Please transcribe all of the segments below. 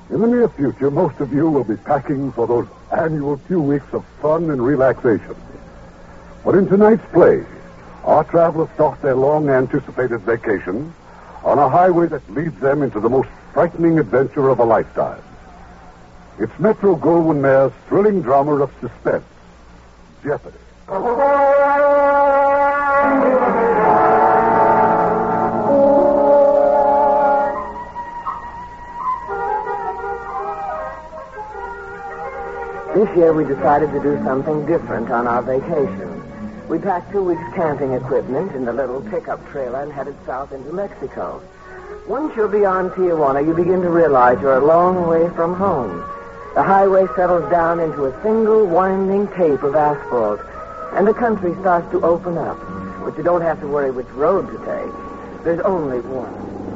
In the near future, most of you will be packing for those annual few weeks of fun and relaxation. But in tonight's play, our travelers start their long-anticipated vacation on a highway that leads them into the most frightening adventure of a lifetime. It's Metro-Goldwyn-Mayer's thrilling drama of suspense, Jeopardy. This year we decided to do something different on our vacation. We packed 2 weeks' camping equipment in the little pickup trailer and headed south into Mexico. Once you're beyond Tijuana, you begin to realize you're a long way from home. The highway settles down into a single winding tape of asphalt, and the country starts to open up. But you don't have to worry which road to take. There's only one.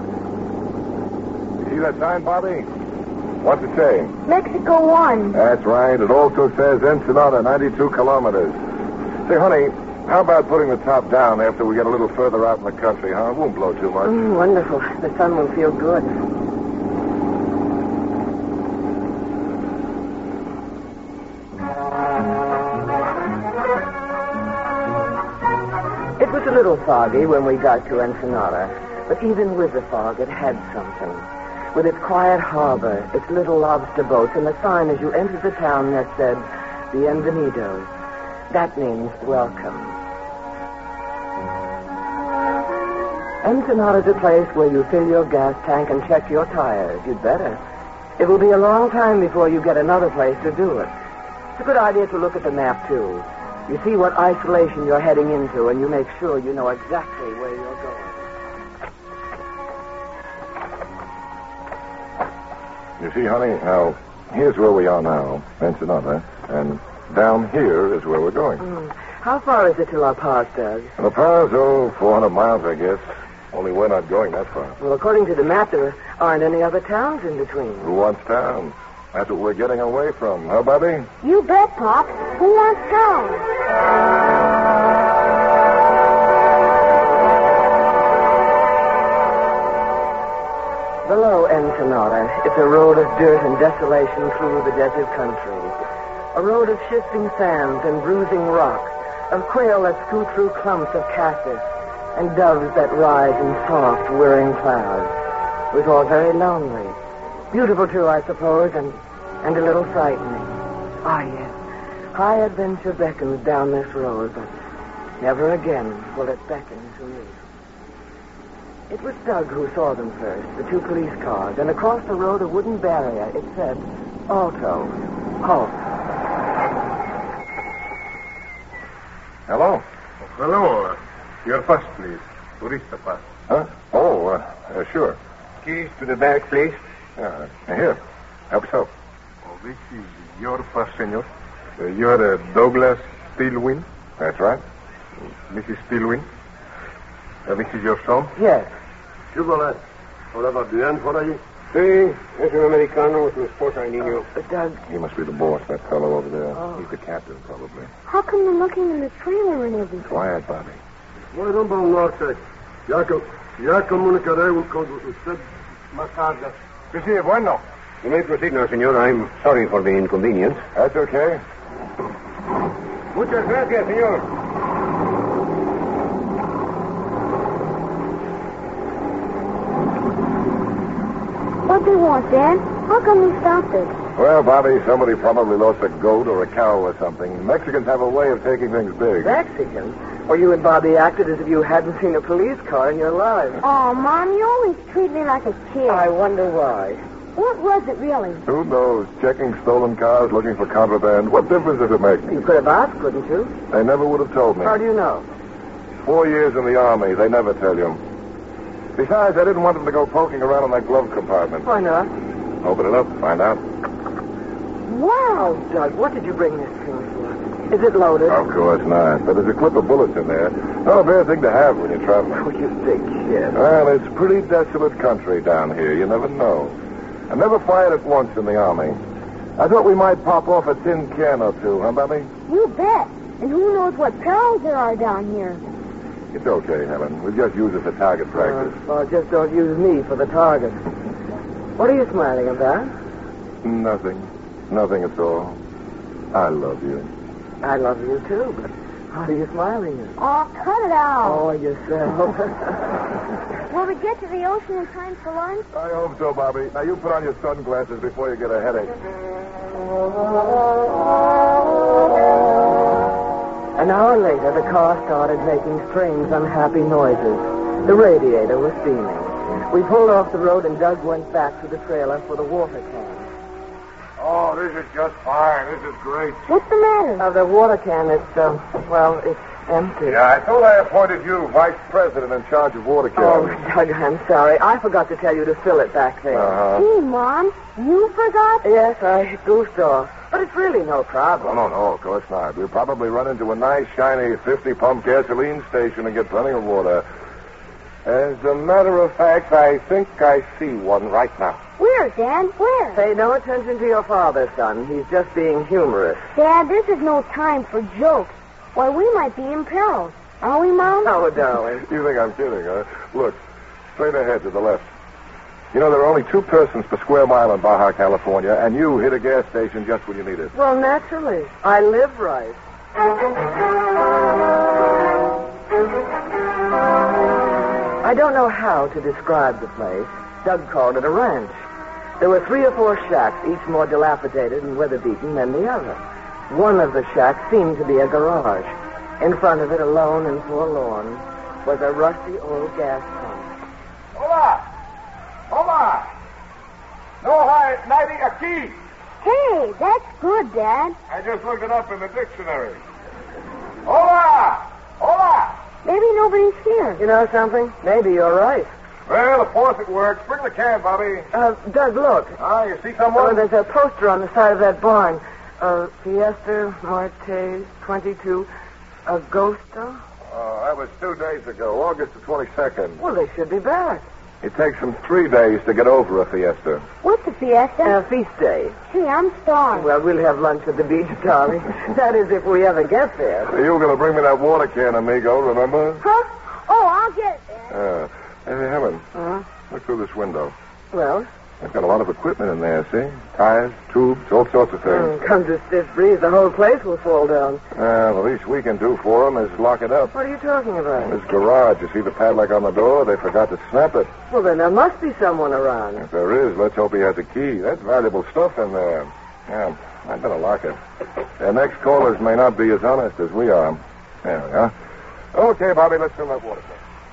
You see that sign, Bobby? What's it say? Mexico 1. That's right. It also says Ensenada, 92 kilometers. Say, honey, how about putting the top down after we get a little further out in the country, huh? It won't blow too much. Wonderful. The sun will feel good. It was a little foggy when we got to Ensenada, but even with the fog, it had something. With its quiet harbor, its little lobster boats, and a sign as you entered the town that said, Bienvenidos. That means welcome. Ensenada's a place where you fill your gas tank and check your tires. You'd better. It will be a long time before you get another place to do it. It's a good idea to look at the map, too. You see what isolation you're heading into, and you make sure you know exactly where you're going. You see, honey, now, here's where we are now, Ensenada, and down here is where we're going. How far is it to La Paz, Doug? La Paz, 400 miles, I guess. Only we're not going that far. Well, according to the map, there aren't any other towns in between. Who wants town? That's what we're getting away from, huh, Bobby? You bet, Pop. Who wants town? Below Ensenada, it's a road of dirt and desolation through the desert country. A road of shifting sands and bruising rocks, of quail that scoot through clumps of cactus, and doves that rise in soft, whirring clouds. It was all very lonely. Beautiful, too, I suppose, and a little frightening. Ah, yes. High adventure beckons down this road, but never again will it beckon to me. It was Doug who saw them first, the 2 police cars, and across the road a wooden barrier. It said, Alto, halt. Hello? Hello. Your pass, please. Tourista pass. Huh? Sure. Keys to the bag, please. Here. Help yourself. Oh, this is your pass, senor. You're Douglas Steelwin. That's right. Mrs. Steelwin. This is your son? Yes. ¿Qué hola? ¿Hola, va bien por allí? Sí, es un americano with su esposa y niño. Doug. He must be the boss, that fellow over there. Oh. He's the captain, probably. How come they're looking in the trailer and everything? Quiet, Bobby. Bueno, al norte. Ya comunicaré con usted más tarde. Sí, sí, bueno. You may proceed now, senor. I'm sorry for the inconvenience. That's okay. Muchas gracias, señor. What do they want, Dad? How come we stopped it? Well, Bobby, somebody probably lost a goat or a cow or something. Mexicans have a way of taking things big. Mexican? Well, you and Bobby acted as if you hadn't seen a police car in your lives. Oh, Mom, you always treat me like a kid. I wonder why. What was it, really? Who knows? Checking stolen cars, looking for contraband. What difference does it make? You could have asked, couldn't you? They never would have told me. How do you know? 4 years in the Army. They never tell you. Besides, I didn't want them to go poking around in that glove compartment. Why not? Open it up. Find out. Wow, Doug, what did you bring this thing for? Is it loaded? Of course not. But there's a clip of bullets in there. Not a bad thing to have when you're traveling. Oh, you big kid. Well, it's pretty desolate country down here. You never know. I never fired it once in the Army. I thought we might pop off a tin can or two, huh, Bobby? You bet. And who knows what perils there are down here. It's okay, Helen. We'll just use it for target practice. Well, just don't use me for the target. What are you smiling about? Nothing. Nothing at all. I love you. I love you, too, but what are you smiling at? Oh, cut it out. Oh, yourself. Will we get to the ocean in time for lunch? I hope so, Bobby. Now, you put on your sunglasses before you get a headache. An hour later, the car started making strange, unhappy noises. The radiator was steaming. We pulled off the road, and Doug went back to the trailer for the water can. Oh, this is just fine. This is great. What's the matter? The water can, it's empty. Yeah, I thought I appointed you vice president in charge of water Oh, cans. Doug, I'm sorry. I forgot to tell you to fill it back there. Gee, Mom, you forgot? Yes, I goofed off. But it's really no problem. No, of course not. We'll probably run into a nice, shiny 50-pump gasoline station and get plenty of water. As a matter of fact, I think I see one right now. Where, Dad? Where? Pay no attention to your father, son. He's just being humorous. Dad, this is no time for jokes. Why, we might be in peril. Are we, Mom? Oh, darling. You think I'm kidding, huh? Look, straight ahead to the left. You know, there are only 2 persons per square mile in Baja, California, and you hit a gas station just when you need it. Well, naturally. I live right. I don't know how to describe the place. Doug called it a ranch. There were 3 or 4 shacks, each more dilapidated and weather-beaten than the other. One of the shacks seemed to be a garage. In front of it, alone and forlorn, was a rusty old gas pump. Hola! No hiding aquí. Hey, that's good, Dad. I just looked it up in the dictionary. Hola! Maybe nobody's here. You know something? Maybe you're right. Well, of course it works. Bring the can, Bobby. Doug, look. You see someone? There's a poster on the side of that barn. Fiesta Marte 22 Agosto. Oh, that was 2 days ago, August the 22nd. Well, they should be back. It takes them 3 days to get over a fiesta. What's a fiesta? Feast day. Gee, I'm starved. Well, we'll have lunch at the beach, darling. That is, if we ever get there. You were going to bring me that water can, amigo, remember? Huh? Oh, I'll get it, Dad. Hey, Helen, Huh? look through this window. Well, They've got a lot of equipment in there, see? Tires, tubes, all sorts of things. comes a stiff breeze, the whole place will fall down. The least we can do for them is lock it up. What are you talking about? This garage, you see the padlock on the door? They forgot to snap it. Well, then there must be someone around. If there is, let's hope he has a key. That's valuable stuff in there. Yeah, I'd better lock it. Their next callers may not be as honest as we are. There we are. Okay, Bobby, let's fill that water.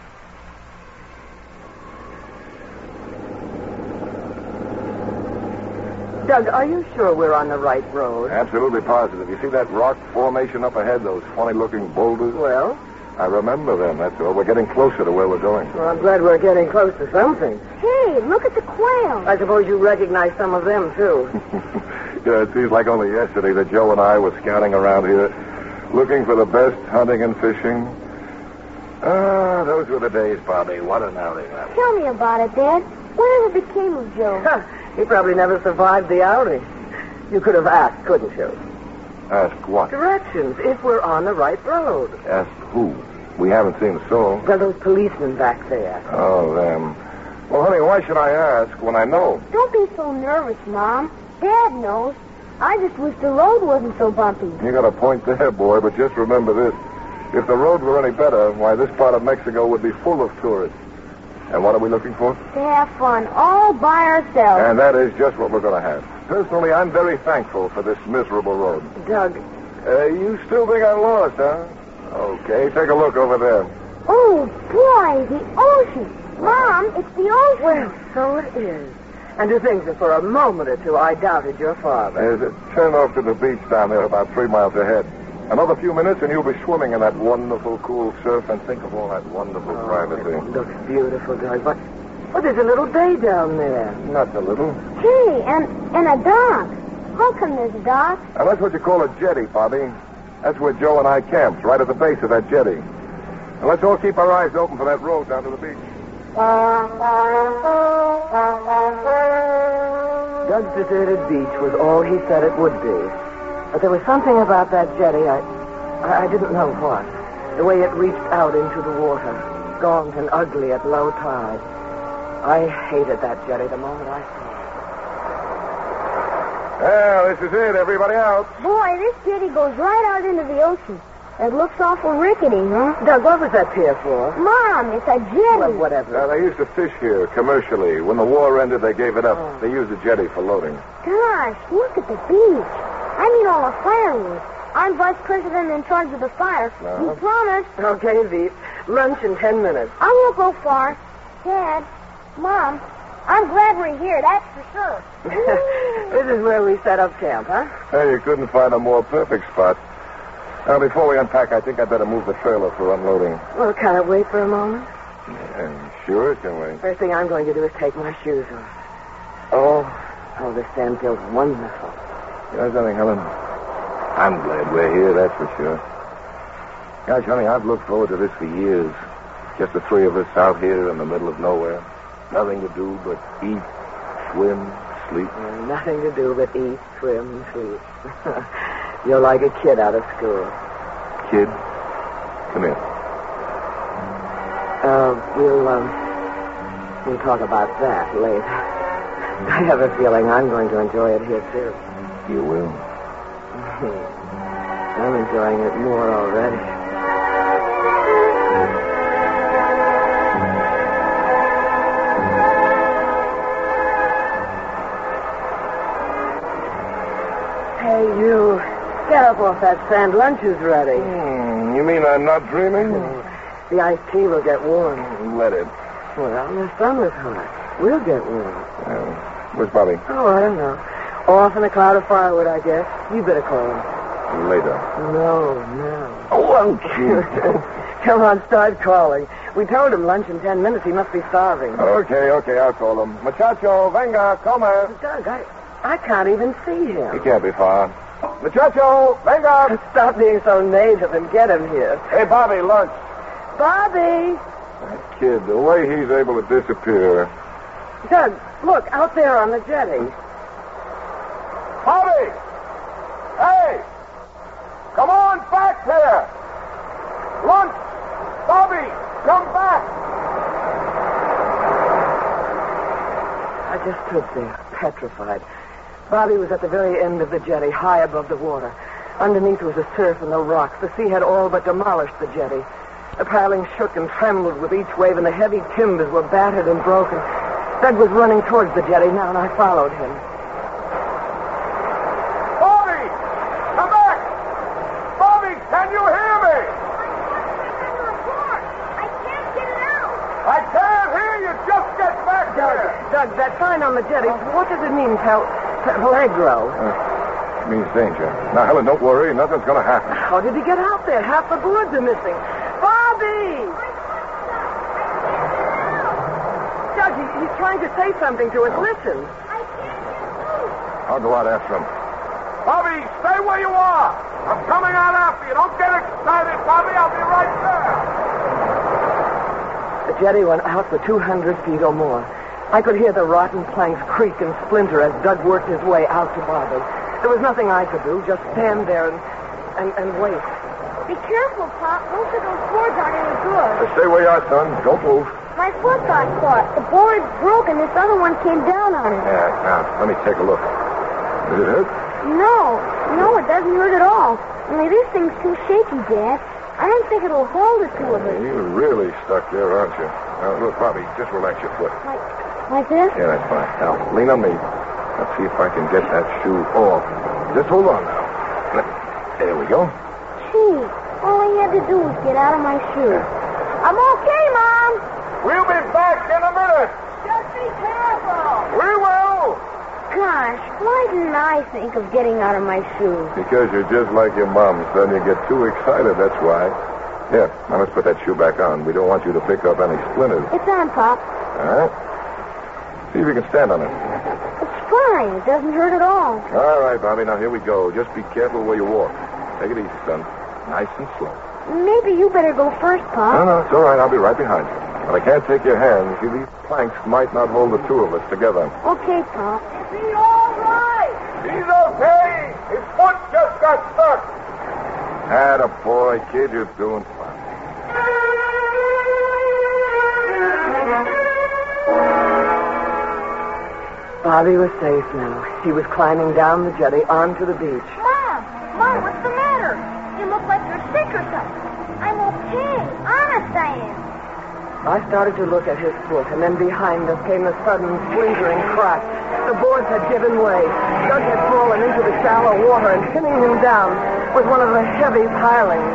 Doug, are you sure we're on the right road? Absolutely positive. You see that rock formation up ahead, those funny-looking boulders? Well, I remember them, that's all. We're getting closer to where we're going. well, I'm glad we're getting close to something. Hey, look at the quail. I suppose you recognize some of them, too. Yeah, it seems like only yesterday that Joe and I were scouting around here, looking for the best hunting and fishing. Those were the days, Bobby. What an outing that was. Tell me about it, Dad. Whatever became of Joe? He probably never survived the outing. You could have asked, couldn't you? Ask what? Directions, if we're on the right road. Ask who? We haven't seen a soul. Well, those policemen back there. Oh, them. Well, honey, why should I ask when I know? Don't be so nervous, Mom. Dad knows. I just wish the road wasn't so bumpy. You got a point there, boy, but just remember this. If the road were any better, why, this part of Mexico would be full of tourists. And what are we looking for? To have fun all by ourselves. And that is just what we're going to have. Personally, I'm very thankful for this miserable road. Doug. You still think I'm lost, huh? Okay, take a look over there. Oh, boy, the ocean. Mom, it's the ocean. Well, so it is. And to think that for a moment or two I doubted your father. Turn off to the beach down there about 3 miles ahead. Another few minutes and you'll be swimming in that wonderful, cool surf and think of all that wonderful privacy. It looks beautiful, Doug. But there's a little bay down there. Not a little. Gee, and a dock. How come there's a dock? And that's what you call a jetty, Bobby. That's where Joe and I camped, right at the base of that jetty. And let's all keep our eyes open for that road down to the beach. Doug's deserted beach was all he said it would be. But there was something about that jetty, I didn't know what. The way it reached out into the water, gaunt and ugly at low tide. I hated that jetty the moment I saw it. Well, this is it. Everybody out. Boy, this jetty goes right out into the ocean. It looks awful rickety, huh? Doug, what was that pier for? Mom, it's a jetty. Well, whatever. They used to fish here commercially. When the war ended, they gave it up. They used the jetty for loading. Gosh, look at the beach. I mean all the firewood. I'm vice president in charge of the fire. You promised. Okay, Veep. Lunch in 10 minutes. I won't go far. Dad, Mom, I'm glad we're here, that's for sure. This is where we set up camp, huh? Hey, you couldn't find a more perfect spot. Now, before we unpack, I think I'd better move the trailer for unloading. Well, can I wait for a moment? Sure, it can wait. First thing I'm going to do is take my shoes off. Oh, this sand feels wonderful. You know something, Helen? I'm glad we're here, that's for sure. Gosh, honey, I've looked forward to this for years. Just the three of us out here in the middle of nowhere. Nothing to do but eat, swim, sleep. Nothing to do but eat, swim, and sleep. You're like a kid out of school. Kid, come here. We'll talk about that later. I have a feeling I'm going to enjoy it here, too. You will. I'm enjoying it more already. Hey, you. Get up off that sand. Lunch is ready. You mean I'm not dreaming? The iced tea will get warm. Let it. Well, the sun was hot. We'll get warm. Where's Bobby? Oh, I don't know. Off in a cloud of firewood, I guess. You better call him. Later. No. Oh, won't you? Come on, start calling. We told him lunch in 10 minutes. He must be starving. Okay, I'll call him. Muchacho, venga, come. Doug, I can't even see him. He can't be far. Muchacho, venga. Stop being so native and get him here. Hey, Bobby, lunch. Bobby! That kid, the way he's able to disappear. Doug, look, out there on the jetty. Bobby! Hey! Come on back here! Lunch! Bobby, come back! I just stood there, petrified. Bobby was at the very end of the jetty, high above the water. Underneath was the surf and the rocks. The sea had all but demolished the jetty. The piling shook and trembled with each wave, and the heavy timbers were battered and broken. Doug was running towards the jetty now, and I followed him. Bobby! Come back! Bobby, can you hear me? I can't get it out. I can't hear you. Just get back there. Doug, that sign on the jetty, what does it mean, Allegro? It means danger. Now, Helen, don't worry. Nothing's going to happen. How did he get out there? Half the boards are missing. Bobby! Doug, he's trying to say something to us. Listen. I can't get through. I'll go out after him. Bobby, stay where you are. I'm coming out after you. Don't get excited, Bobby. I'll be right there. The jetty went out for 200 feet or more. I could hear the rotten planks creak and splinter as Doug worked his way out to Bobby. There was nothing I could do, just stand there and wait. Be careful, Pop. Most of those boards aren't any good. Stay where you are, son. Don't move. My foot got caught. The board's broken. This other one came down on it. Yeah, now, let me take a look. Did it hurt? No, it doesn't hurt at all. Only this thing's too shaky, Dad. I don't think it'll hold the two of us. You're really stuck there, aren't you? Now, look, Bobby, just relax your foot. Like this? Yeah, that's fine. Now, lean on me. Let's see if I can get that shoe off. Just hold on now. There we go. Gee, all I had to do was get out of my shoes. I'm okay, Mom. We'll be back in a minute. Just be careful. We will. Gosh, why didn't I think of getting out of my shoes? Because you're just like your mom, son. You get too excited, that's why. Here, now let's put that shoe back on. We don't want you to pick up any splinters. It's on, Pop. All right? See if you can stand on it. It's fine. It doesn't hurt at all. All right, Bobby. Now, here we go. Just be careful where you walk. Take it easy, son. Nice and slow. Maybe you better go first, Pop. No, it's all right. I'll be right behind you. But I can't take your hand. See, these planks might not hold the two of us together. Okay, Pop. Is he all right? He's okay. His foot just got stuck. Attaboy, kid. You're doing fine. Bobby was safe now. He was climbing down the jetty onto the beach. Mom, what's the matter? You look like you're sick or something. I'm okay. Honest, I am. I started to look at his foot, and then behind us came the sudden splintering crack. The boards had given way. Doug had fallen into the shallow water, and pinning him down was one of the heavy pilings.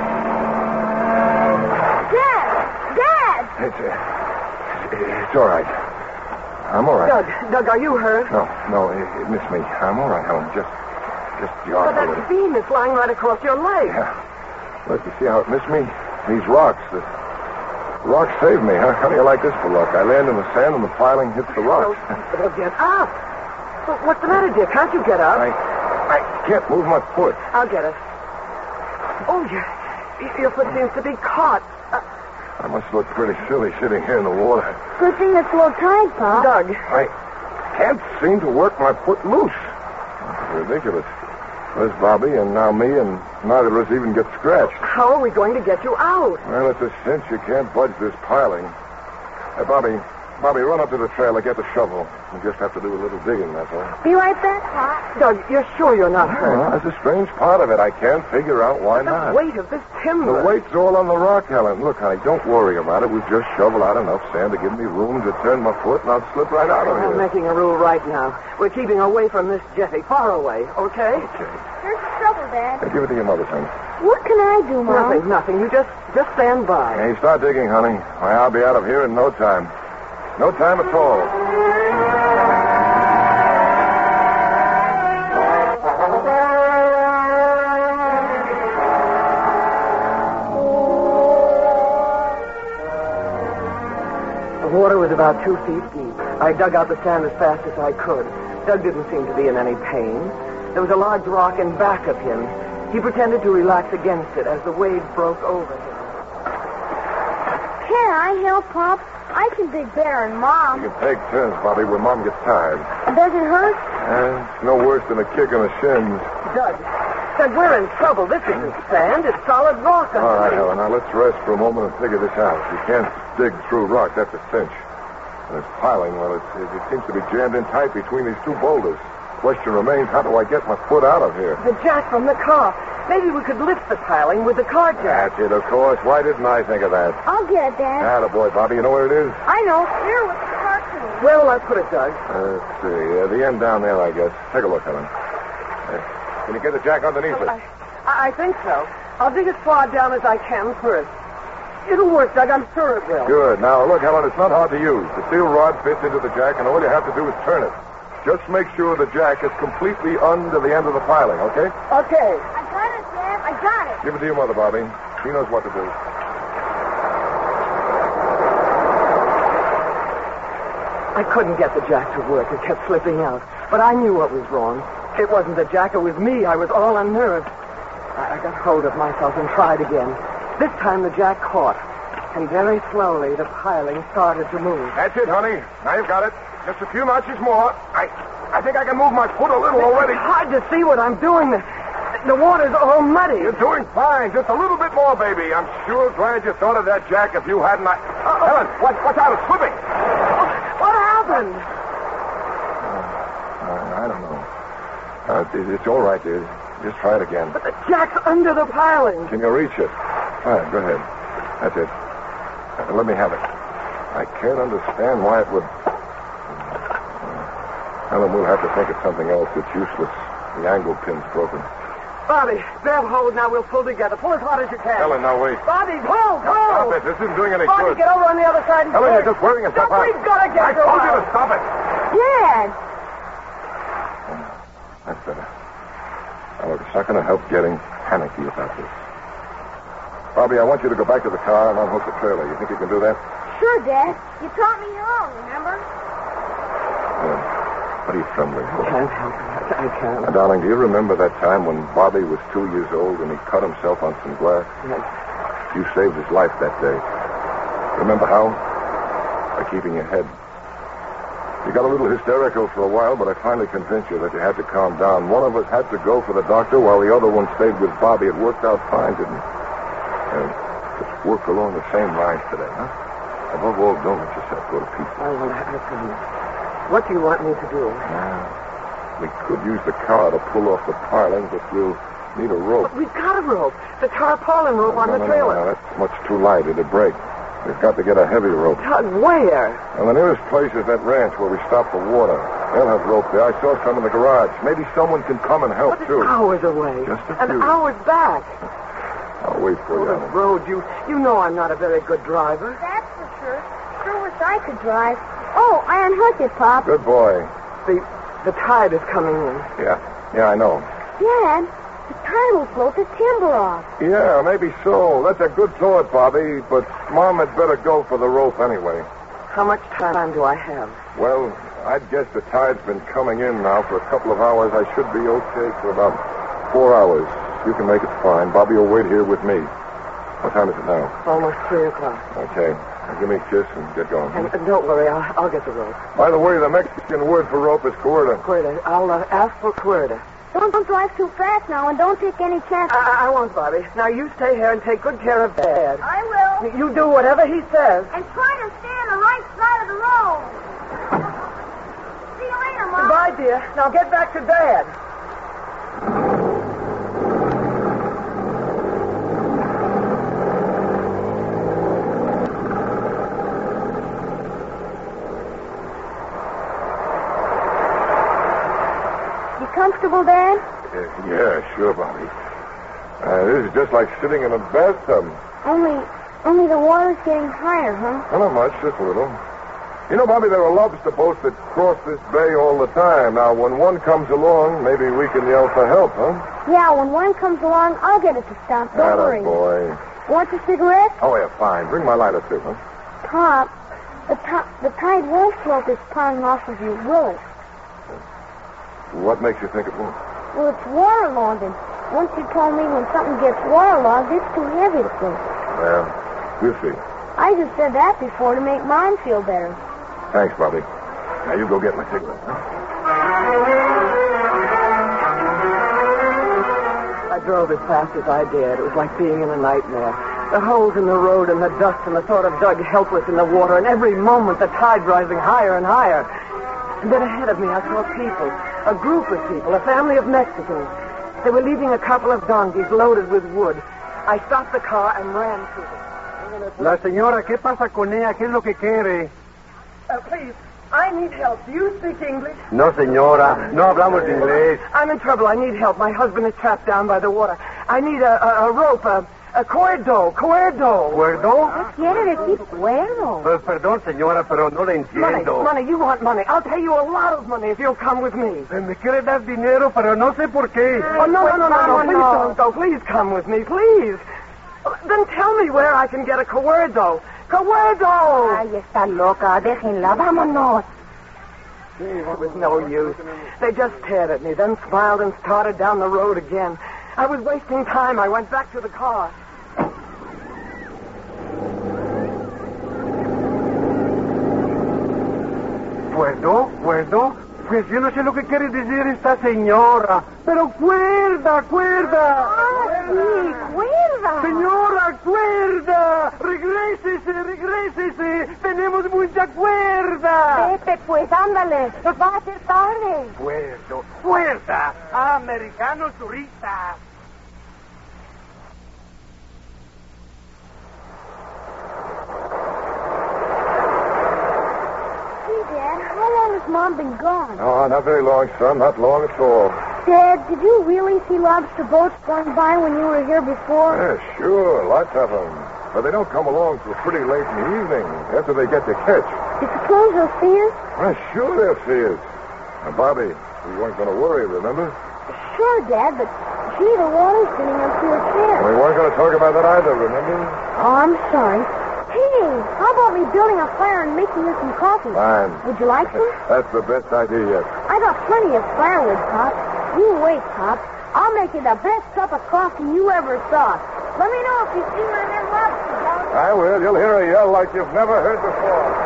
Dad! It's all right. I'm all right. Doug, are you hurt? No, it missed me. I'm all right, Helen. Just jarred But a little. that beam is lying right across your leg. Yeah. Look, you see how it missed me? These rocks. The rocks saved me, huh? How do you like this for luck? I land in the sand and the piling hits the rocks. Well, get up. What's the matter, dear? Can't you get up? I can't move my foot. I'll get it. Oh, your foot seems to be caught. I must look pretty silly sitting here in the water. Good thing it's low tide, Pop. Doug. I can't seem to work my foot loose. It's ridiculous. There's Bobby and now me, and neither of us even get scratched. How are we going to get you out? Well, it's a cinch you can't budge this piling. Hey, Bobby, run up to the trailer, get the shovel. You just have to do a little digging, that's all. Be right back, Pop. Doug, you're sure you're not hurt? Well, that's a strange part of it. I can't figure out why The not. weight of this timber. The weight's all on the rock, Helen. Look, honey, don't worry about it. We'll just shovel out enough sand to give me room to turn my foot, and I'll slip right out of I'm here. making a rule right now. We're keeping away from this jetty, far away, okay? Okay. Here's the shovel, Dad. Hey, give it to your mother, son. What can I do, Mom? Nothing. You just stand by. Hey, start digging, honey. Why, I'll be out of here in no time. No time at all. The water was about 2 feet deep. I dug out the sand as fast as I could. Doug didn't seem to be in any pain. There was a large rock in back of him. He pretended to relax against it as the wave broke over him. Can I help, Pop? I can dig better than Mom. You can take turns, Bobby, when Mom gets tired. Does it hurt? It's no worse than a kick in the shins. Doug, we're in trouble. This isn't sand. It's solid rock. All right, Helen, now let's rest for a moment and figure this out. You can't dig through rock. That's a cinch. And this piling, well, it seems to be jammed in tight between these two boulders. Question remains, how do I get my foot out of here? The jack from the car. Maybe we could lift the piling with the car jack. That's it, of course. Why didn't I think of that? I'll get it, Dad. Attaboy, Bobby. You know where it is? I know. Here with the cartoon. Where will I put it, Doug? Let's see. The end down there, I guess. Take a look, Helen. Can you get the jack underneath it? I think so. I'll dig as far down as I can first. It'll work, Doug. I'm sure it will. Good. Now, look, Helen, it's not hard to use. The steel rod fits into the jack, and all you have to do is turn it. Just make sure the jack is completely under the end of the piling, okay? Okay. I got it, Dad. I got it. Give it to your mother, Bobby. She knows what to do. I couldn't get the jack to work. It kept slipping out. But I knew what was wrong. It wasn't the jack. It was me. I was all unnerved. I got hold of myself and tried again. This time the jack caught. And very slowly the piling started to move. That's it, honey. Now you've got it. Just a few notches more. I think I can move my foot a little already. It's hard to see what I'm doing. The water's all muddy. You're doing fine. Just a little bit more, baby. I'm sure glad you thought of that, Jack. If you hadn't, Helen, watch out. It's slipping. What happened? I don't know. It's all right, dear. Just try it again. But the jack's under the piling. Can you reach it? All right, go ahead. That's it. Let me have it. I can't understand why it would... Helen, we'll have to think of something else. It's useless. The angle pin's broken. Bobby, grab hold now. We'll pull together. Pull as hard as you can. Helen, now wait. Bobby, pull! Stop it. This isn't doing any Bobby, good. get over on the other side. Helen, you're just wearing yourself out. We've got to get I told you to stop it. Dad! That's better. Now, look, it's not going to help getting panicky about this. Bobby, I want you to go back to the car and unhook the trailer. You think you can do that? Sure, Dad. You taught me how, remember? What are you trembling for? I can't help it. I can't. Now, darling, do you remember that time when Bobby was 2 years old and he cut himself on some glass? Yes. You saved his life that day. Remember how? By keeping your head. You got a little hysterical for a while, but I finally convinced you that you had to calm down. One of us had to go for the doctor while the other one stayed with Bobby. It worked out fine, didn't it? Just work along the same lines today, huh? Above all, don't let yourself go to pieces. I promise. What do you want me to do? We could use the car to pull off the piling, but we'll need a rope. But we've got a rope. The tarpaulin rope on the trailer. No, that's much too light. It'd break. We've got to get a heavy rope. Tug, where? And the nearest place is that ranch where we stop for water. They'll have rope there. I saw some in the garage. Maybe someone can come and help, But too. it's hours away. Just a An few. hour's back. I'll wait for Oh, you. this Alan. road, you know I'm not a very good driver. That's for sure. Sure wish I could drive. Oh, I unhooked it, Pop. Good boy. The tide is coming in. Yeah, I know. Dad, the tide will float the timber off. Yeah, maybe so. That's a good thought, Bobby. But Mom had better go for the rope anyway. How much time do I have? Well, I'd guess the tide's been coming in now for a couple of hours. I should be okay for about 4 hours. You can make it fine. Bobby will wait here with me. What time is it now? Almost 3 o'clock. Okay. Now give me a kiss and get going. And don't worry, I'll get the rope. By the way, the Mexican word for rope is cuerda. Cuerda. I'll ask for cuerda. Don't drive too fast now, and don't take any chances. I won't, Bobby. Now you stay here and take good care of Dad. I will. You do whatever he says. And try to stay on the right side of the road. See you later, Mom. Goodbye, dear. Now get back to Dad. You comfortable, Dad? Yeah, sure, Bobby. This is just like sitting in a bathtub. Only the water's getting higher, huh? Well, not much, just a little. You know, Bobby, there are lobster boats that cross this bay all the time. Now, when one comes along, maybe we can yell for help, huh? Yeah, when one comes along, I'll get it to stop. Don't worry. Boy. Want a cigarette? Oh, yeah, fine. Bring my lighter, too, huh? Pop, the tide won't float this piling off of you, will it? What makes you think it won't? Well, it's waterlogged, and once you told me when something gets waterlogged, it's too heavy to float. Well, we'll see. I just said that before to make mine feel better. Thanks, Bobby. Now, you go get my cigarette, huh? I drove as fast as I did. It was like being in a nightmare. The holes in the road and the dust and the thought of Doug helpless in the water, and every moment the tide rising higher and higher. And then ahead of me I saw people, a group of people, a family of Mexicans. They were leading a couple of donkeys loaded with wood. I stopped the car and ran to them. La señora, ¿qué pasa con ella? ¿Qué es lo que quiere? Please, I need help. Do you speak English? No, señora. No hablamos inglés. I'm in trouble. I need help. My husband is trapped down by the water. I need a rope, a cuerdo. ¿Cuerdo? ¿Qué quiere decir cuerdo? Perdón, señora, pero no le entiendo. Money. You want money. I'll pay you a lot of money if you'll come with me. Me quiere dar dinero, pero no sé por qué. Oh, no. Please don't go. Please come with me, please. Then tell me where I can get a cuerdo. Cuerdo! Ay, está loca. Déjenla. Vámonos. It was no use. They just stared at me, then smiled and started down the road again. I was wasting time. I went back to the car. ¿Cuerdo? Pues yo no sé lo que quiere decir esta señora. Pero cuerda. Ah, sí, cuerda. Señora, cuerda. Regrésese. Tenemos mucha cuerda. Vete, pues, ándale. Va a ser tarde. Cuerda. Americanos turistas. Dad, how long has Mom been gone? Oh, not very long, son. Not long at all. Dad, did you really see lobster boats going by when you were here before? Yeah, sure. Lots of them. But they don't come along till pretty late in the evening, after they get to catch. You suppose they'll see us? Well, sure they'll see us. Now, Bobby, we weren't going to worry, remember? Sure, Dad, but gee, the water's getting up to your chair. We weren't going to talk about that either, remember? Oh, I'm sorry. Hey, how about me building a fire and making you some coffee? Fine. Would you like some? That's the best idea yet. I got plenty of firewood, Pop. You wait, Pop. I'll make you the best cup of coffee you ever saw. Let me know if you see one of them lobsters, Dad. I will. You'll hear a yell like you've never heard before.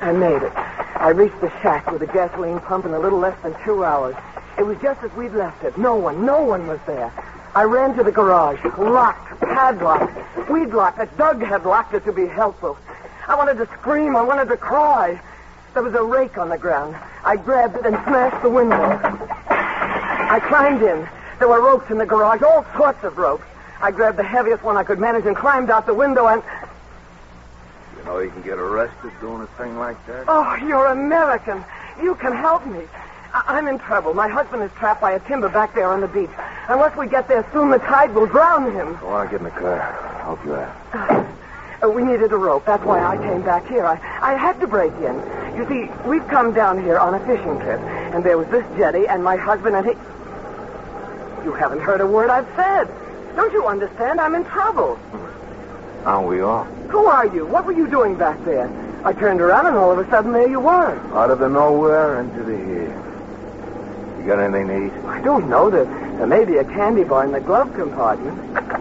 I made it. I reached the shack with a gasoline pump in a little less than 2 hours. It was just as we'd left it. No one was there. I ran to the garage, locked, padlocked. We'd locked it. Doug had locked it to be helpful. I wanted to scream. I wanted to cry. There was a rake on the ground. I grabbed it and smashed the window. I climbed in. There were ropes in the garage, all sorts of ropes. I grabbed the heaviest one I could manage and climbed out the window and... You know you can get arrested doing a thing like that? Oh, you're American. You can help me. I'm in trouble. My husband is trapped by a timber back there on the beach. Unless we get there soon, the tide will drown him. Go on, get in the car. I'll help you out. We needed a rope. That's why I came back here. I had to break in. You see, we've come down here on a fishing trip, and there was this jetty, and my husband and he... You haven't heard a word I've said. Don't you understand? I'm in trouble. Aren't we all? Who are you? What were you doing back there? I turned around, and all of a sudden, there you were. Out of the nowhere into the here. You got anything to eat? I don't know. There may be a candy bar in the glove compartment.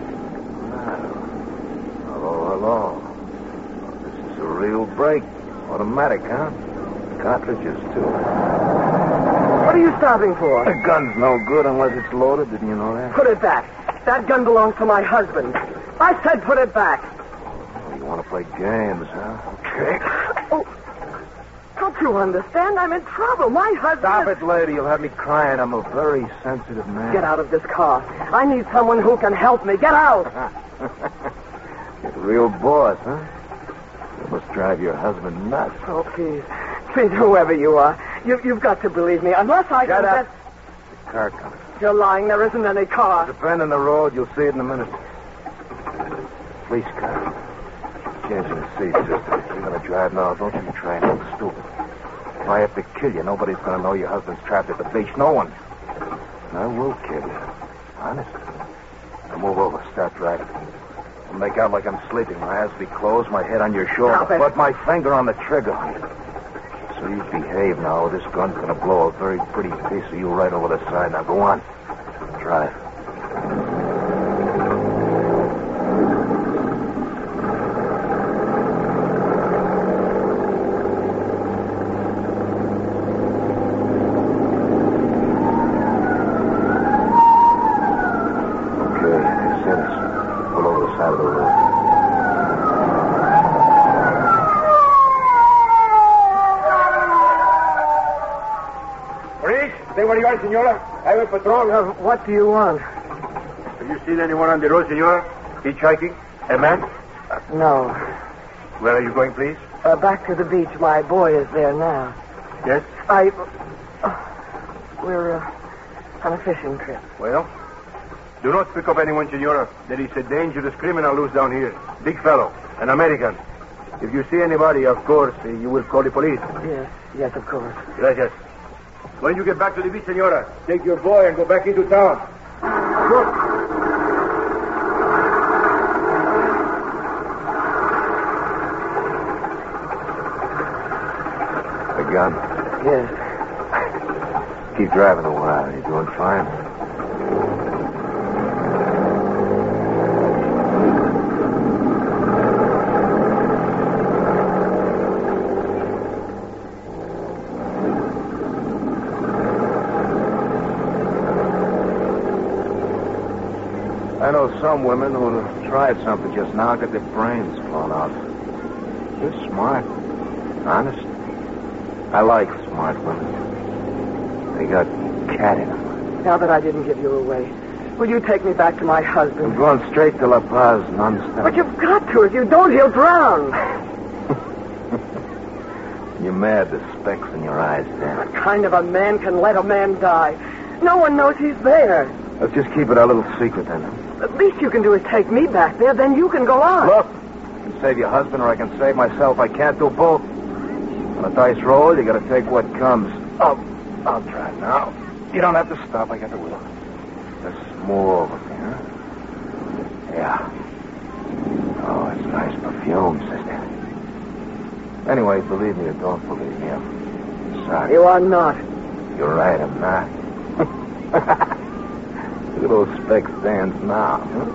Hello. This is a real break. Automatic, huh? Cartridges, too. What are you stopping for? The gun's no good unless it's loaded. Didn't you know that? Put it back. That gun belongs to my husband. I said put it back. Oh, you want to play games, huh? Okay. Oh, don't you understand? I'm in trouble. My husband... Stop it, lady. You'll have me crying. I'm a very sensitive man. Get out of this car. I need someone who can help me. Get out. You're the real boss, huh? You must drive your husband nuts. Oh, please. Please, whoever you are, you've got to believe me. Unless I... Shut up. The car coming. You're lying. There isn't any car. There's a bend in the road. You'll see it in a minute. Police car. Changing the seat, sister. If you're going to drive now, don't you try and look stupid. If I have to kill you, nobody's going to know your husband's trapped at the beach. No one. And I will kill you. Honest. Now move over. Start driving. I'll make out like I'm sleeping. My eyes be closed, my head on your shoulder. Stop it. Put my finger on the trigger. So you behave now. This gun's going to blow a very pretty piece of you right over the side. Now go on. Drive. Senora. I will patrol. What do you want? Have you seen anyone on the road, Senora? Hitchhiking? A man? No. Where are you going, please? Back to the beach. My boy is there now. Yes? We're on a fishing trip. Well, do not pick up anyone, Senora. There is a dangerous criminal loose down here. Big fellow. An American. If you see anybody, of course, you will call the police. Yes, of course. Gracias. When you get back to the beach, Senora, take your boy and go back into town. Good. The gun? Yes. Keep driving a while. You're doing fine. I know some women who would have tried something just now, got their brains blown out. You're smart. Honest. I like smart women. They got cat in them. Now that I didn't give you away, will you take me back to my husband? I'm going straight to La Paz, non-stop. But you've got to. If you don't, he'll drown. You're mad. The specks in your eyes, Dan. What kind of a man can let a man die? No one knows he's there. Let's just keep it a little secret, then. The least you can do is take me back there, then you can go on. Look, I can save your husband or I can save myself. I can't do both. On a dice roll, you gotta take what comes. I'll drive now. You don't have to stop. I got the wheel. Just move over me, huh? Yeah. Oh, it's nice perfume, sister. Anyway, believe me or don't believe me, I'm sorry. You are not. You're right, I'm not. Look at those specks stands now, huh?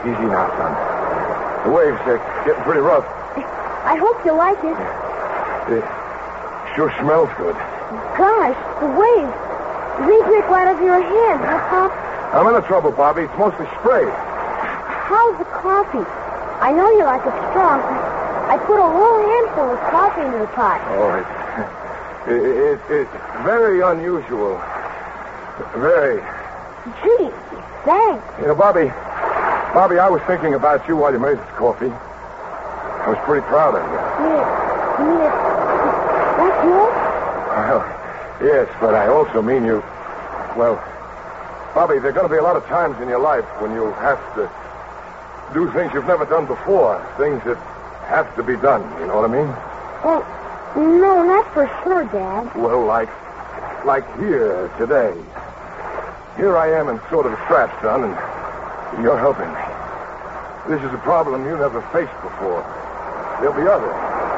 Easy now, son. The waves are getting pretty rough. I hope you like it. It sure smells good. Gosh, the waves. They drip right over your head, huh, Pop? I'm in trouble, Bobby. It's mostly spray. How's the coffee? I know you like it strong. I put a whole handful of coffee into the pot. Oh, it's very unusual. Very. Gee, thanks. You know, Bobby, I was thinking about you while you made this coffee. I was pretty proud of you. You mean that's yours? Well, yes, but I also mean you. Well, Bobby, there are going to be a lot of times in your life when you have to do things you've never done before. Things that have to be done. You know what I mean? Well, no, not for sure, Dad. Well, like here today. Here I am in sort of a trap, son, and you're helping me. This is a problem you never faced before. There'll be others.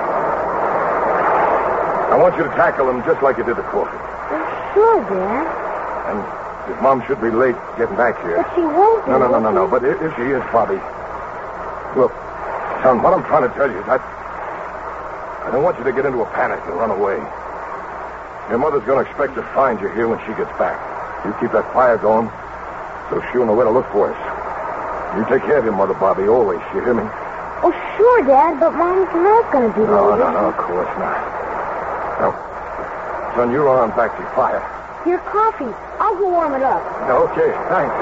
I want you to tackle them just like you did the coffee. Sure, Dad. And if Mom should be late getting back here... But she won't be. No. But if she is, Bobby... Look, son, what I'm trying to tell you is I don't want you to get into a panic and run away. Your mother's going to expect to find you here when she gets back. You keep that fire going so she'll know where to look for us. You take care of your mother, Bobby, always. You hear me? Oh, sure, Dad, but Mom's not going to be late. No, of course not. Now, son, you run on back to your fire. Your coffee. I'll go warm it up. Okay, thanks.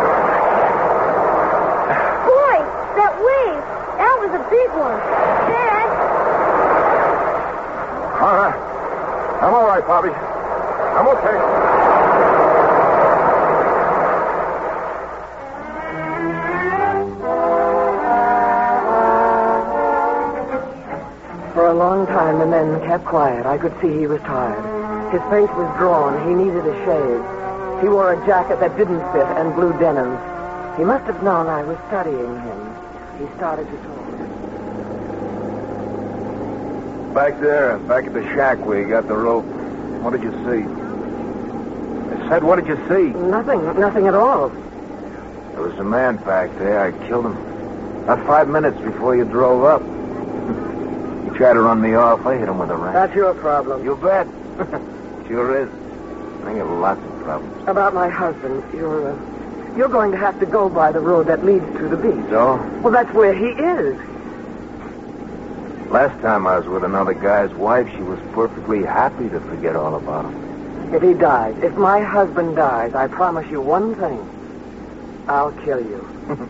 Boy, that wave. That was a big one. Dad. All right. I'm all right, Bobby. I'm okay. For a long time, the men kept quiet. I could see he was tired. His face was drawn. He needed a shave. He wore a jacket that didn't fit and blue denims. He must have known I was studying him. He started to talk. Back there, back at the shack where you got the rope. What did you see? I said, what did you see? Nothing at all. There was a man back there. I killed him. Not 5 minutes before you drove up. He tried to run me off. I hit him with a wrench. That's your problem. You bet. Sure is. I have lots of problems. About my husband, you're going to have to go by the road that leads to the beach. So? Well, that's where he is. Last time I was with another guy's wife, she was perfectly happy to forget all about him. If he dies, if my husband dies, I promise you one thing. I'll kill you.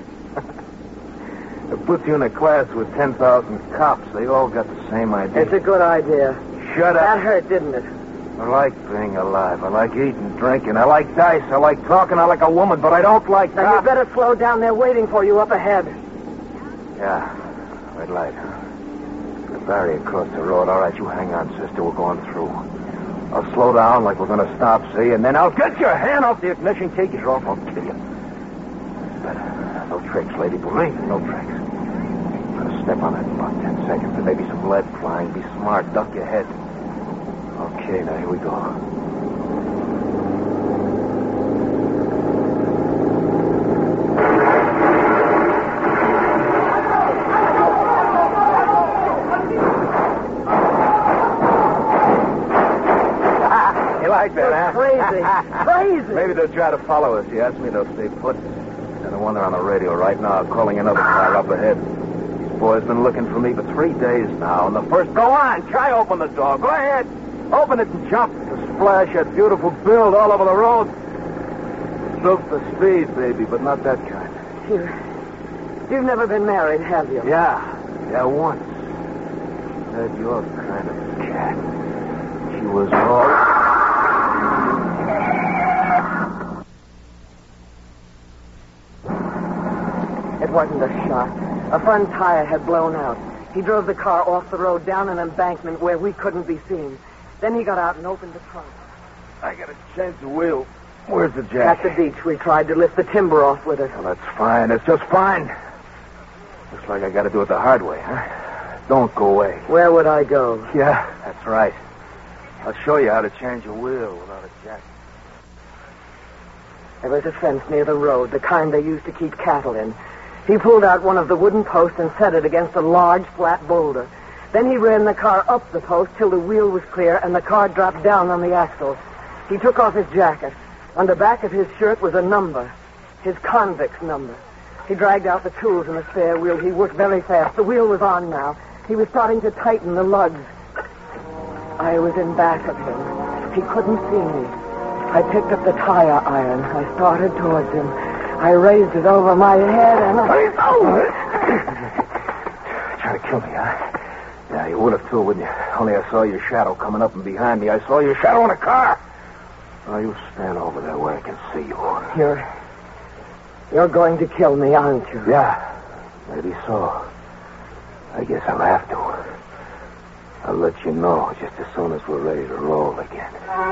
It puts you in a class with 10,000 cops. They all got the same idea. It's a good idea. Shut up. That hurt, didn't it? I like being alive. I like eating, drinking. I like dice. I like talking. I like a woman, but I don't like Now, cops. you better slow down. They're waiting for you up ahead. Yeah. Red light, huh? The barrier across the road. All right, you hang on, sister. We're going through. I'll slow down like we're going to stop, see? And then I'll get your hand off the ignition key. Get off, I'll kill you. No tricks, lady. Believe me, no tricks. Try to step on it in about 10 seconds. There may be some lead flying. Be smart. Duck your head. Okay, now here we go. You like that, huh? Crazy. Crazy. Maybe they'll try to follow us. He asked me they'll stay put. And the one they're on the radio right now calling another car up ahead. These boys been looking for me for 3 days now. And the first... Go on. Try open the door. Go ahead. Open it and jump. To splash that beautiful build all over the road. Built for speed, baby, but not that kind. You've never been married, have you? Yeah, once. Said your kind of cat. She was all... It wasn't a shot. A front tire had blown out. He drove the car off the road down an embankment where we couldn't be seen. Then he got out and opened the trunk. I got a chance of wheel. Where's the jack? At the beach, we tried to lift the timber off with it. Well, that's fine. It's just fine. Looks like I got to do it the hard way, huh? Don't go away. Where would I go? Yeah, that's right. I'll show you how to change a wheel without a jack. There was a fence near the road, the kind they used to keep cattle in. He pulled out one of the wooden posts and set it against a large, flat boulder. Then he ran the car up the post till the wheel was clear and the car dropped down on the axle. He took off his jacket. On the back of his shirt was a number, his convict's number. He dragged out the tools in the spare wheel. He worked very fast. The wheel was on now. He was starting to tighten the lugs. I was in back of him. He couldn't see me. I picked up the tire iron. I started towards him. I raised it over my head and Trying to kill me, huh? Yeah, you would have too, wouldn't you? Only I saw your shadow coming up and behind me. I saw your shadow in a car. Oh, you stand over there where I can see you. You're going to kill me, aren't you? Yeah, maybe so. I guess I'll have to. I'll let you know just as soon as we're ready to roll again.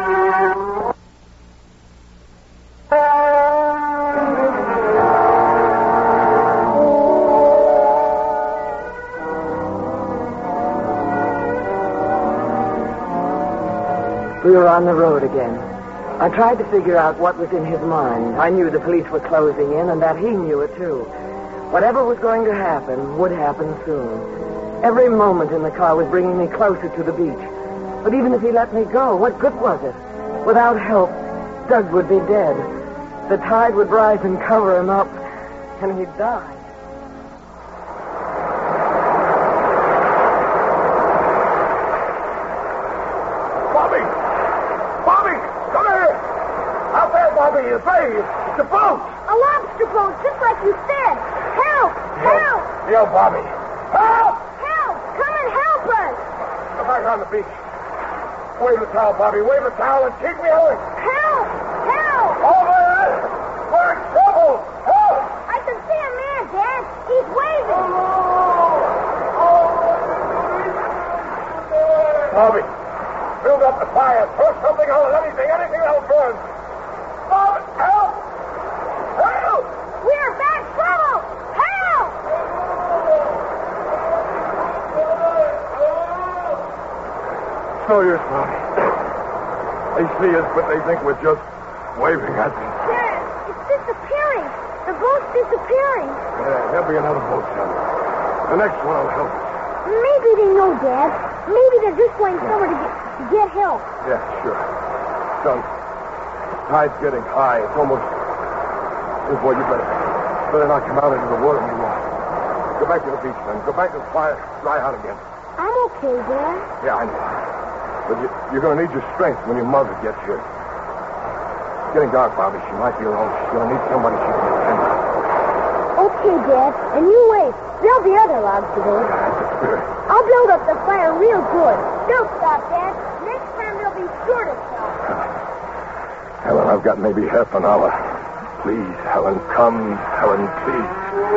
We were on the road again. I tried to figure out what was in his mind. I knew the police were closing in and that he knew it, too. Whatever was going to happen would happen soon. Every moment in the car was bringing me closer to the beach. But even if he let me go, what good was it? Without help, Doug would be dead. The tide would rise and cover him up, and he'd die. It's a boat! A lobster boat, just like you said. Help! Help! Yo, Bobby. Help! Help! Come and help us! Come back on the beach. Wave the towel, Bobby. Wave the towel and keep me going. Help! Help! Over there! We're in trouble! Help! I can see a man, Dad. He's waving. Bobby, build up the fire. Throw something on it. Anything that'll burn. Bobby, help! Help! We're bad trouble! Help! It's no use, Bobby. They see us, but they think we're just waving at them. Dad, it's disappearing. The boat's disappearing. Yeah, there'll be another boat coming. The next one will help us. Maybe they know, Dad. Maybe they're just going somewhere to get help. Yeah, sure. Son, tide's getting high. It's almost... Boy, you better not come out into the water anymore. Go back to the beach, then. Go back to the fire. Dry out again. I'm okay, Dad. Yeah, I know. But you're going to need your strength when your mother gets here. It's getting dark, Bobby. She might be alone. She's going to need somebody she can depend on. Okay, Dad. And you wait. There'll be other logs today. Yeah, that's a spirit. I'll build up the fire real good. Don't stop, Dad. Next time they'll be sure to stop. Helen, I've got maybe half an hour. Please, Helen, come. Helen, please.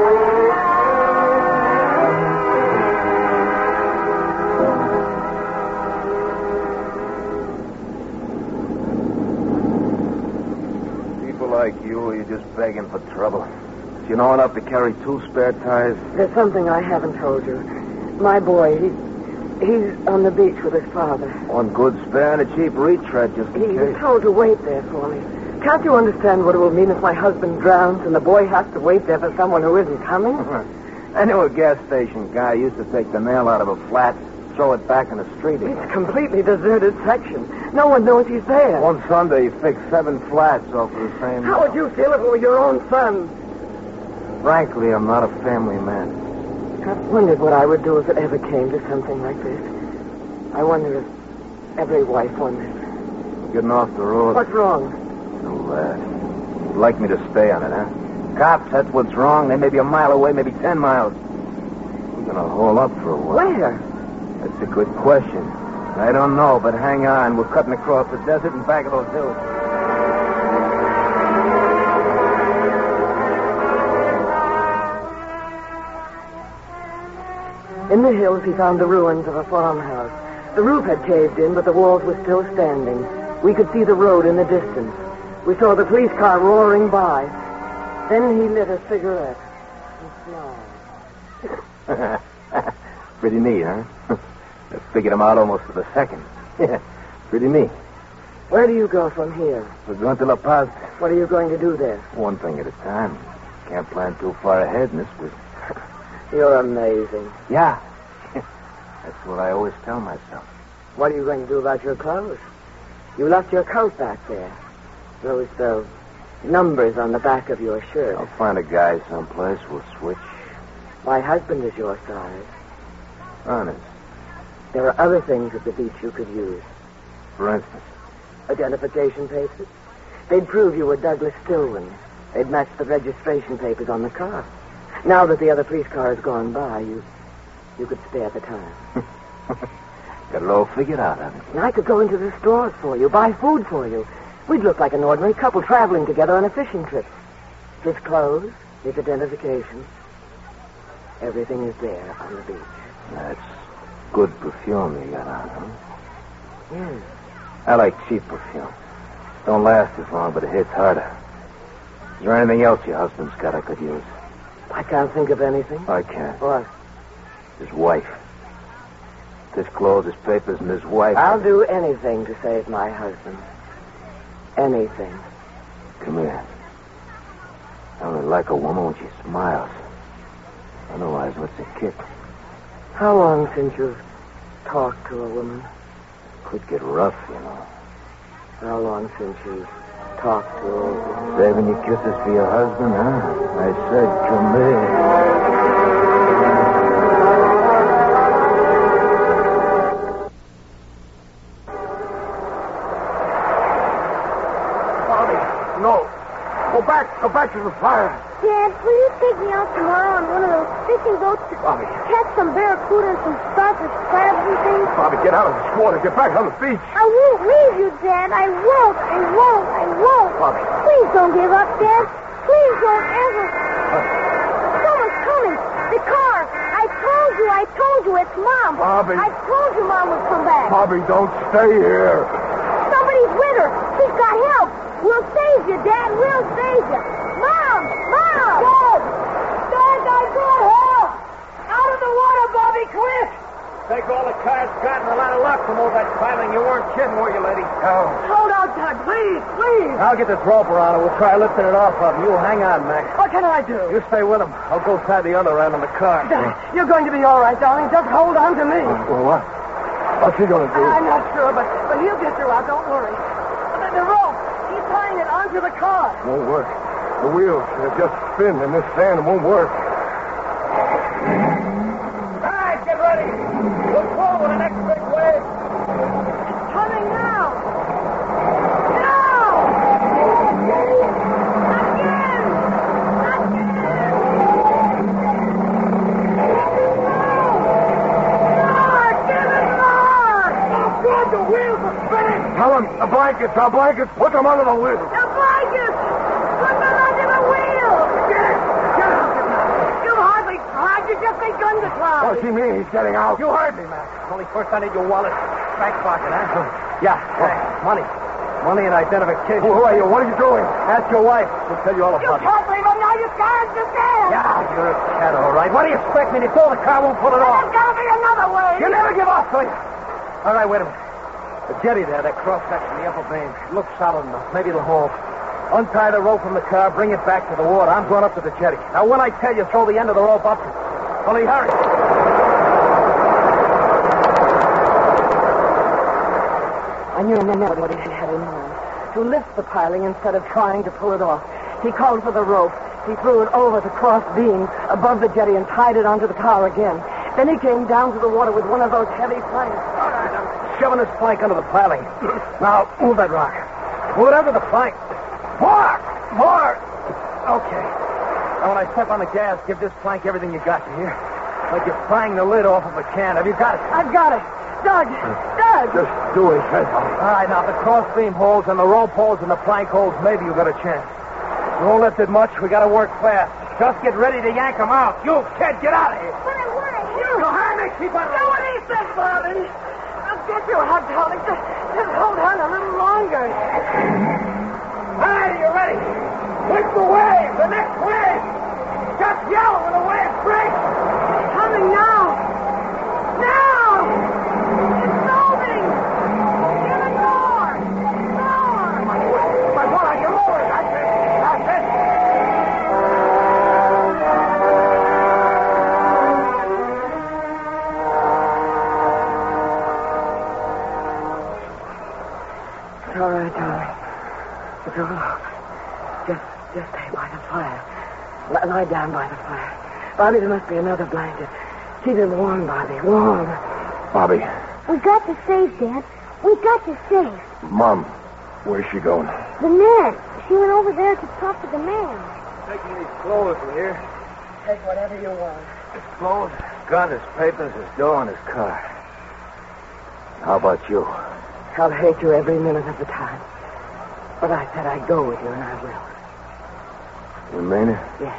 People like you, you're just begging for trouble. Do you know enough to carry 2 spare tires? There's something I haven't told you. My boy, he's on the beach with his father. 1 good spare and a cheap retread, just in He was case. told to wait there for me. Can't you understand what it will mean if my husband drowns and the boy has to wait there for someone who isn't coming? I knew a gas station guy used to take the nail out of a flat, throw it back in the street again. It's a completely deserted section. No one knows he's there. One Sunday, he fixed 7 flats off of the same... How would you feel if it were your own son? Frankly, I'm not a family man. I've wondered what I would do if it ever came to something like this. I wonder if every wife wonders. Getting off the road. What's wrong? You'd like me to stay on it, huh? Cops, that's what's wrong. They may be a mile away, maybe 10 miles. We're going to hole up for a while. Where? That's a good question. I don't know, but hang on. We're cutting across the desert and back of those hills. In the hills, he found the ruins of a farmhouse. The roof had caved in, but the walls were still standing. We could see the road in the distance. We saw the police car roaring by. Then he lit a cigarette and smiled. Pretty neat, huh? I figured him out almost to the second. Yeah, pretty neat. Where do you go from here? We're going to La Paz. What are you going to do there? One thing at a time. Can't plan too far ahead in this business. You're amazing. Yeah. That's what I always tell myself. What are you going to do about your clothes? You left your coat back there. Those numbers on the back of your shirt. I'll find a guy someplace. We'll switch. My husband is your size. Honest. There are other things at the beach you could use. For instance? Identification papers. They'd prove you were Douglas Stillman. They'd match the registration papers on the car. Now that the other police car has gone by, you could spare the time. Got it all figured out, haven't you? And I could go into the stores for you, buy food for you. We'd look like an ordinary couple traveling together on a fishing trip. His clothes, his identification, everything is there on the beach. That's good perfume you got on, huh? Yes. I like cheap perfume. Don't last as long, but it hits harder. Is there anything else your husband's got I could use? I can't think of anything. I can. What? His wife. His clothes, his papers, and his wife. I'll do anything to save my husband. Anything. Come here. I only like a woman when she smiles. Otherwise, what's a kick? How long since you've talked to a woman? Could get rough, you know. How long since you've talked to a woman? Saving your kisses for your husband, huh? I said, come here. Go back to the fire. Dad, will you take me out tomorrow on one of those fishing boats to Bobby. catch some barracuda and some starfish, crabs and things? Bobby, get out of this water. Get back on the beach. I won't leave you, Dad. I won't. I won't. I won't. Bobby. Please don't give up, Dad. Please don't ever. Someone's coming. The car. I told you, it's Mom. Bobby. I told you Mom would come back. Bobby, don't stay here. Somebody's with her. She's got help. We'll save you, Dad. We'll save you. Mom! Mom! Dad! Dad, I got help! Out of the water, Bobby, quick! Take all the cars got and a lot of luck from all that piling. You weren't kidding, were you, lady? No. Hold on, Doug, please, please. I'll get this rope around and we'll try lifting it off of him. You hang on, Max. What can I do? You stay with him. I'll go tie the other end on the car. Doug, you're going to be all right, darling. Just hold on to me. Well, what? What's he going to do? I'm not sure, but he'll get you out. Don't worry. The rope. He's tying it onto the car. Won't work. The wheels just spin in this sand. It won't work. All right, get ready. Look forward the next big wave. It's coming now. Now! Again! Give it more! Oh, God, the wheels are spinning! Tell him the blankets. Our blankets. Put them under the wheels. The blankets! Put them under the wheel! Get out! You've hardly tried. You just begun to try. What's he mean? He's getting out. You heard me, Max. Only first I need your wallet. Back pocket, huh? Yeah, money. Money and identification. Who are you? What are you doing? Ask your wife. She'll tell you all You about it. can't leave him now. You can't. You can't. Yeah, you're a cat, all right. What do you expect me to do? The car won't pull it off. There's got to be another way. You never give up, will you? All right, wait a minute. The jetty there, that cross-section, the upper beam, looks solid enough. Maybe it'll hold. Untie the rope from the car, bring it back to the water. I'm going up to the jetty. Now, when I tell you, throw the end of the rope up. Only hurry. I knew never what he had in mind. To lift the piling instead of trying to pull it off. He called for the rope. He threw it over the cross beam above the jetty and tied it onto the car again. Then he came down to the water with one of those heavy planks. All right, I'm shoving this plank under the piling. Now, move that rock. Move it under the plank. More! More! Okay. Now, when I step on the gas, give this plank everything you got, you hear? Like you're prying the lid off of a can. Have you got it? I've got it. Doug! Doug! Just do his head. All right, now, if the cross beam holds and the rope holds and the plank holds, maybe you got a chance. You won't lift it much. We got to work fast. Just get ready to yank him out. You, kid, get out of here. But I want to You behind me. Keep on. Do what he says, Bobby. I'll get you out, darling. Just hold on a little longer. All right, are you ready? Quick the wave. The next wave. Just yell when the wave breaks. It's coming now. Now! It's moving! Give it more! More! My boy, I can lower it. That's it. It's all right, darling. It's all right. Just stay by the fire. Lie down by the fire. Bobby, there must be another blanket. Keep it warm, Bobby. Warm. Bobby. We got the safe, Dad. We got the safe. Mom, where's she going? The man. She went over there to talk to the man. Taking these clothes from here. Take whatever you want. His clothes, his gun, his papers, his dough, and his car. How about you? I'll hate you every minute of the time. But I said I'd go with you, and I will. You mean it? Yes.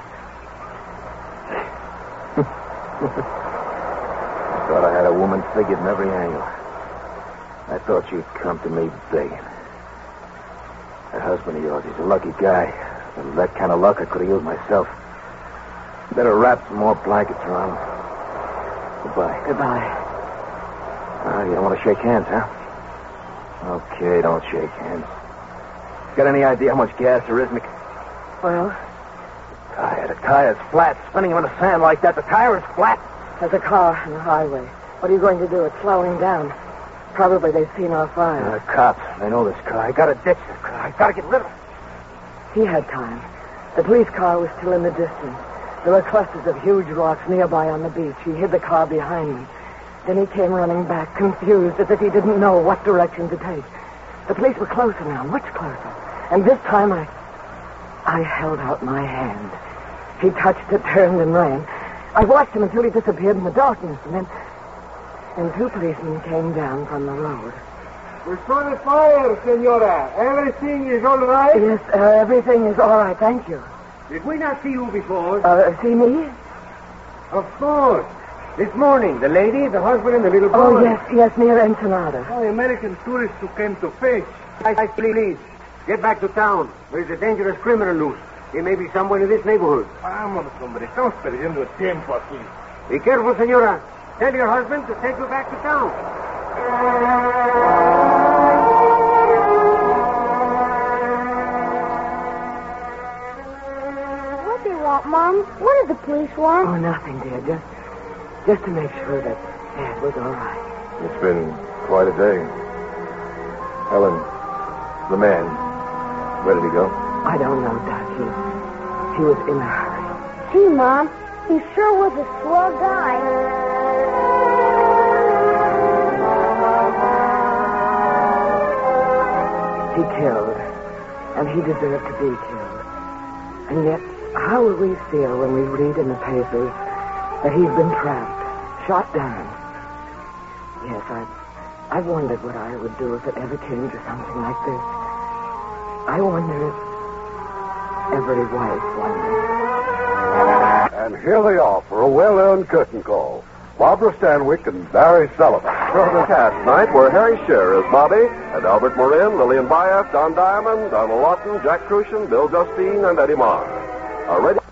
I thought I had a woman figured in every angle. I thought you'd come to me begging. That husband of yours, he's a lucky guy. With that kind of luck, I could have used myself. Better wrap some more blankets around him. Goodbye. Goodbye. You don't want to shake hands, huh? Okay, don't shake hands. Got any idea how much gas there is in the... Well, The tire's flat. Spinning him in the sand like that, the tire is flat. there's a car on the highway. What are you going to do? It's slowing down. Probably they've seen our fire. The cops, they know this car. I gotta ditch this car. I gotta get rid of it. He had time. The police car was still in the distance. There were clusters of huge rocks nearby on the beach. He hid the car behind me. Then he came running back, confused, as if he didn't know what direction to take. The police were closer now, much closer. And this time I held out my hand. He touched it, turned, and ran. I watched him until he disappeared in the darkness, and then two policemen came down from the road. We saw the fire, Senora. Everything is all right? Yes, everything is all right, thank you. Did we not see you before? See me? Of course. This morning, the lady, the husband, and the little boy. Oh, yes, near Ensenada. Oh, American tourists who came to fish. Please, get back to town. There's a dangerous criminal loose. He may be somewhere in this neighborhood. Vámonos, hombre. Estamos perdiendo el tiempo aquí. Be careful, Senora. Tell your husband to take you back to town. What do you want, Mom? What does the police want? Oh, nothing, dear. Just to make sure that Dad was all right. It's been quite a day. Helen, the man, where did he go? I don't know, Doc. He was in a hurry. Gee, Mom, he sure was a swell guy. He killed, and he deserved to be killed. And yet, how will we feel when we read in the papers that he's been trapped, shot down? Yes, I've wondered what I would do if it ever came to something like this. I wonder if every wife wonders. And here they are for a well-earned curtain call. Barbara Stanwyck and Barry Sullivan. From the cast tonight were Harry Shearer as Bobby, and Albert Morin, Lillian Bayef, Don Diamond, Donald Lawton, Jack Crucian, Bill Justine, and Eddie Marr.